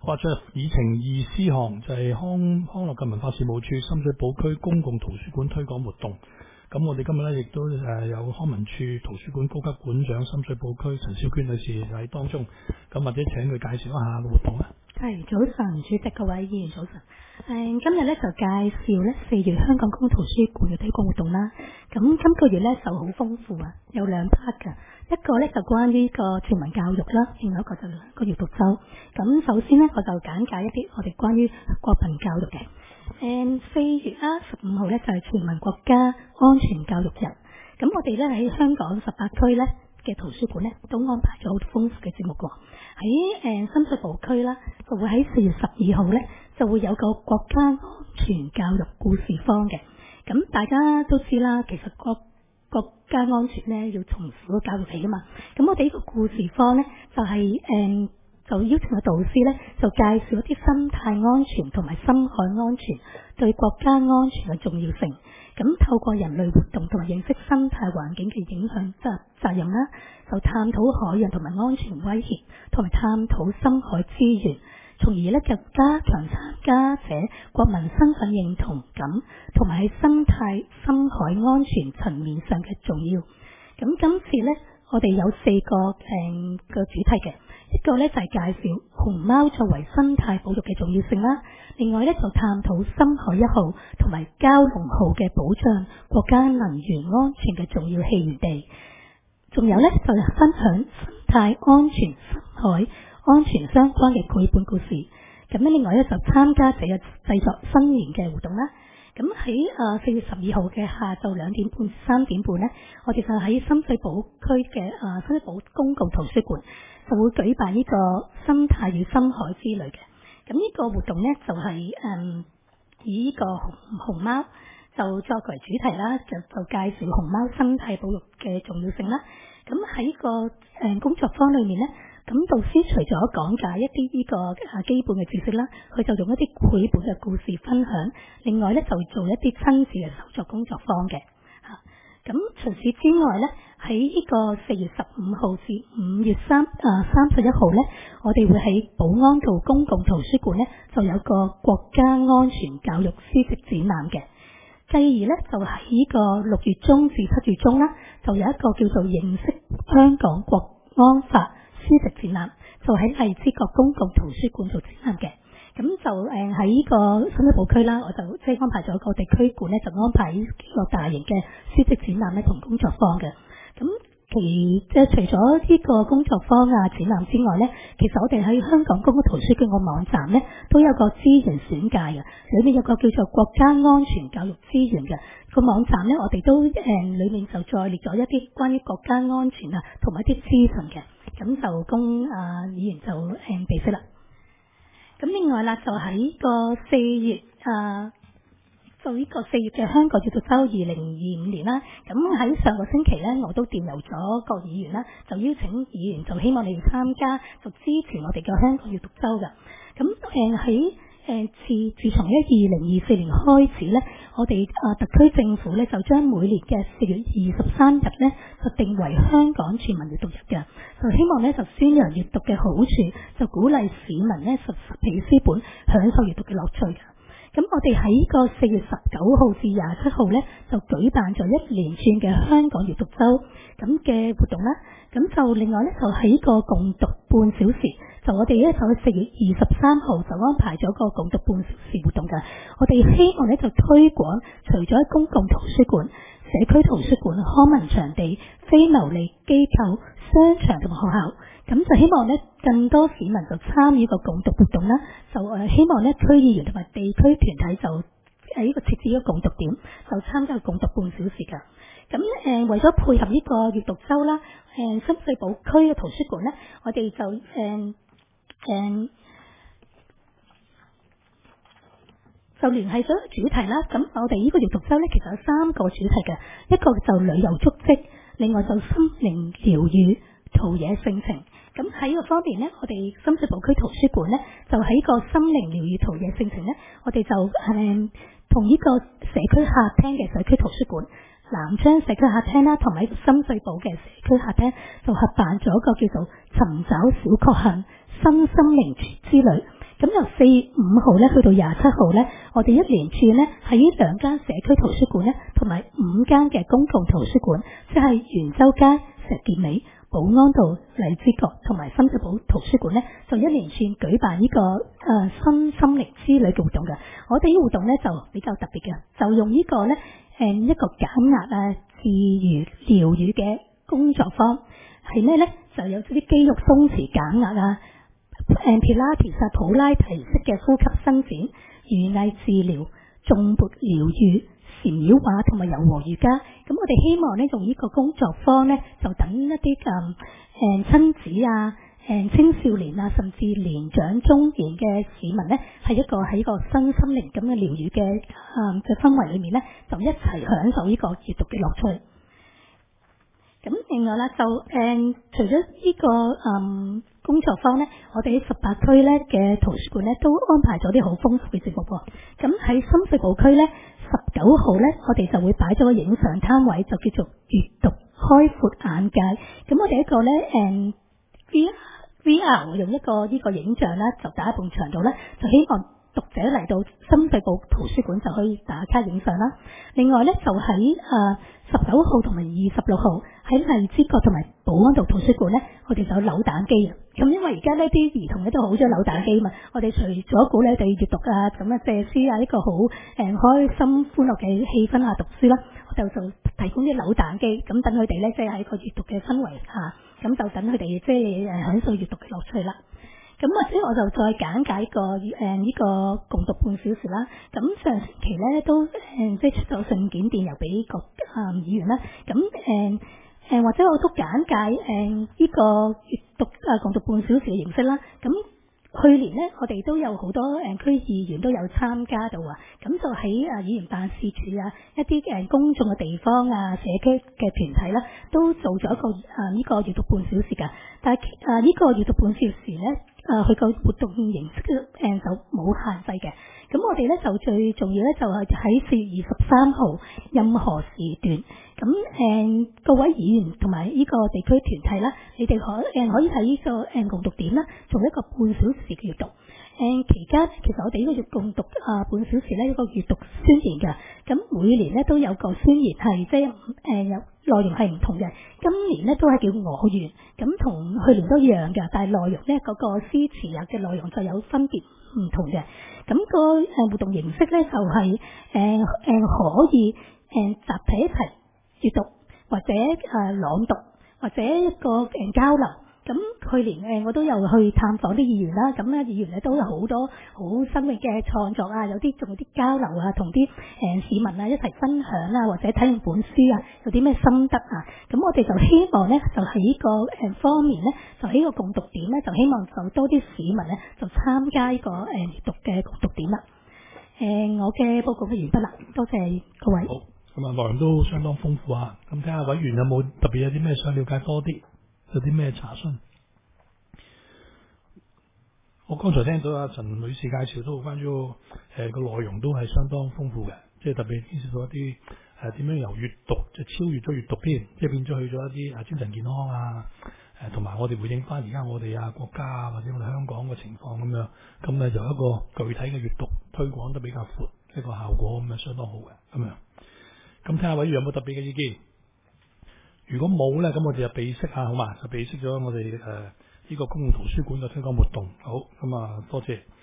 發出議程2 C 項，就係康樂及文化事務處深水埗區公共圖書館推廣活動。咁我哋今日咧亦都有康文署圖書館高級館長深水埗區陳小娟女士喺當中，咁或者請佢介紹一下個活動啦。 係，早晨，主席，各位議員早晨。今日咧就介紹咧4月香港公共圖書館嘅推廣活動啦。咁今個月咧就好豐富啊，有2 part 㗎。一個咧就關於個全民教育啦，另外一個就個閱讀周。咁首先咧我就簡介一啲我哋關於國民教育嘅。4月15號咧就係全民國家安全教育日。咁我哋咧喺香港18區咧嘅圖書館咧都安排咗好豐富嘅節目喎。喺深水埗區啦，就會喺4月12號咧就會有個國家安全教育故事坊嘅。咁大家都知啦，其實國家安全咧要從小教育起噶嘛。咁我哋呢個故事坊咧就係就邀請個導師咧就介紹一啲生態安全同埋深海安全對國家安全嘅重要性。咁透過人類活動同埋認識生態環境嘅影響責任啦，就探討海洋同埋安全威脅，同埋探討深海資源，從而咧就加強參加者國民身份認同感，同埋喺生態深海安全層面上嘅重要。咁今次咧我哋有4個主題嘅。一個咧就係介紹熊貓作為生態保育嘅重要性啦，另外咧就探討深海1號同埋蛟龍號嘅保障國家能源安全嘅重要起源地，仲有咧就係分享生態安全、深海安全相關嘅繪本故事。咁咧另外咧就參加者嘅製作新年嘅活動啦。咁喺4月12號嘅下晝2點半至3點半咧，我哋就喺深水埗區嘅深水埗公共圖書館就會舉辦呢個生態與深海之旅嘅。咁呢個活動咧就係以呢個熊貓就作為主題啦，就介紹熊貓生態保育嘅重要性啦。咁喺個工作坊裏面咧，咁導師除咗講解一啲呢個基本嘅知識啦，佢就用一啲繪本嘅故事分享，另外咧就做一啲親子嘅手作工作坊嘅。咁除此之外咧，喺呢個4月15號至5月31號咧，我哋會喺保安道公共圖書館咧就有個國家安全教育書籍展覽嘅。繼而咧就喺呢個6月中至7月中啦，就有一個叫做認識香港國安法書籍展覽，就喺荔枝角公共圖書館做展覽嘅。咁就喺呢個深水埗區啦，我就即係安排咗個地區館咧，就安排呢個大型嘅書籍展覽咧同工作坊嘅。咁即係除咗呢個工作坊展覽之外咧，其實我哋喺香港公共圖書館個網站咧都有個資源選介嘅，裏面有個叫做國家安全教育資源嘅個網站咧，我哋都裏面就再列咗一啲關於國家安全同埋一啲資訊嘅，咁就供議員就備悉啦。咁另外啦，就喺個4月就呢個4月嘅香港閱讀周2025年啦。咁喺上個星期咧，我都電郵咗各議員啦，就邀請議員就希望你哋參加，就支持我哋嘅香港閱讀周㗎。咁喺自從2024年開始咧，我哋特區政府咧就將每年嘅4月23日咧就定為香港全民閱讀日嘅，就希望咧就宣揚閱讀嘅好處，就鼓勵市民咧實體書本享受閱讀嘅樂趣嘅。咁我哋喺呢個4月19號至27號咧就舉辦咗一連串嘅香港閱讀周咁嘅活動啦。咁就另外咧就喺個共讀半小時，就我哋咧就喺4月23號就安排咗個共讀半小時活動㗎。我哋希望咧就推廣除咗喺公共圖書館、社區圖書館、康文場地、非牟利機構、商場同埋學校，咁就希望咧更多市民就參與個共讀活動啦。就希望咧區議員同埋地區團體就喺呢個設置一個共讀點，就參加共讀半小時㗎。咁為咗配合呢個閱讀周啦，深水埗區嘅圖書館咧，我哋就就聯繫咗主題啦。咁我哋呢個閱讀周咧，其實有3個主題嘅，一個就旅遊足跡，另外就心靈療愈、陶冶性情。咁喺呢個方面咧，我哋深水埗區圖書館咧，就喺個心靈療愈、陶冶性情咧，我哋就同呢個社區客廳嘅社區圖書館、南昌社區客廳啦，同埋深水埗嘅社區客廳，就合辦咗一個叫做尋找小確幸新心靈之旅。 咁由4月5號咧去到27號咧，我哋一連串咧喺呢2間社區圖書館咧，同埋5間嘅公共圖書館，即係元州街、石硤尾、寶安道、荔枝角同埋深水埗圖書館咧，就一連串舉辦呢個新心靈之旅嘅活動嘅。我哋呢個活動咧就比較特別嘅，就用呢個咧一個減壓啊、治癒療愈嘅工作坊，係咩咧？就有啲肌肉鬆弛減壓啊、普拉提啊、普拉提式嘅呼吸伸展、園藝治療、頌缽療愈、禪繞畫同埋柔和瑜伽。咁我哋希望咧用呢個工作坊咧，就等一啲親子啊、青少年啊，甚至年長中年嘅市民咧，係一個喺一個身心靈咁嘅療愈嘅氛圍裏面咧，就一齊享受呢個閱讀嘅樂趣。咁另外啦，就除咗呢個工作坊咧，我哋喺18區咧嘅圖書館咧都安排咗啲好豐富嘅節目喎。咁喺深水埗區咧，19號咧，我哋就會擺咗個影相攤位，就叫做閱讀開闊眼界。咁我哋一個咧VR 用一個呢個影像啦，就打喺埲牆度咧，就希望讀者嚟到深水埗圖書館就可以打卡影相啦。另外咧，就喺19號同埋26號喺荔枝角同埋寶安道圖書館咧，我哋就有扭蛋機啊。咁因為而家呢啲兒童咧都好中意扭蛋機嘛，我哋除咗鼓勵佢哋閱讀啊，咁啊借書啊，一個好開心歡樂嘅氣氛啊讀書啦，我就提供啲扭蛋機，咁等佢哋咧即係喺個閱讀嘅氛圍下，咁就等佢哋即係享受閱讀嘅樂趣啦。咁或者我就再簡介呢個共讀半小時啦。咁上星期咧都即係出咗信件電郵俾各議員啦。咁或者我都簡介呢個閱讀共讀半小時嘅形式啦。咁去年咧，我哋都有好多區議員都有參加到啊。咁就喺議員辦事處啊，一啲公眾嘅地方啊，社區嘅團體啦，都做咗一個呢個閱讀半小時㗎。但係呢個閱讀半小時咧，佢個活動形式就冇限制嘅。咁我哋咧就最重要咧就係喺4月23號任何時段，咁各位議員同埋呢個地區團體啦，你哋可以喺呢個共讀點啦，做一個半小時嘅閱讀。期間其實我哋呢個共讀半小時咧一個閱讀宣言㗎。咁每年咧都有個宣言係即係有內容係唔同嘅。今年咧都係叫我願，咁同去年都一樣嘅，但係內容咧嗰個詩詞嘅內容就有分別唔同嘅。咁個活動形式咧就係可以集體一齊閱讀，或者朗讀，或者一個交流。咁去年我都有去探訪啲議員啦，咁咧議員咧都有好多好新穎嘅創作啊，仲有啲交流啊，同啲市民啊一齊分享啊，或者睇完本書啊，有啲咩心得啊。咁我哋就希望咧，就喺呢個方面咧，就喺呢個共讀點咧，就希望就多啲市民咧就參加呢個閱讀嘅共讀點啦。我嘅報告嘅完畢啦，多謝各位。 好，咁內容都相當豐富啊。咁睇下委員有冇特別有啲咩想了解多啲？有啲咩查詢？我剛才聽到阿陳女士介紹都關於個內容都係相當豐富嘅，即係特別牽涉到一啲點樣由閱讀即係超越咗閱讀添，即係變咗去咗一啲精神健康啊，同埋我哋回應翻而家我哋國家啊或者我哋香港嘅情況咁樣，咁咧就一個具體嘅閱讀推廣得比較闊，一個效果咁樣相當好嘅咁樣。咁睇下委員有冇特別嘅意見？如果冇咧，咁我哋就備悉好嘛？就備悉咗我哋呢個公共圖書館嘅推廣活動。好，咁多謝。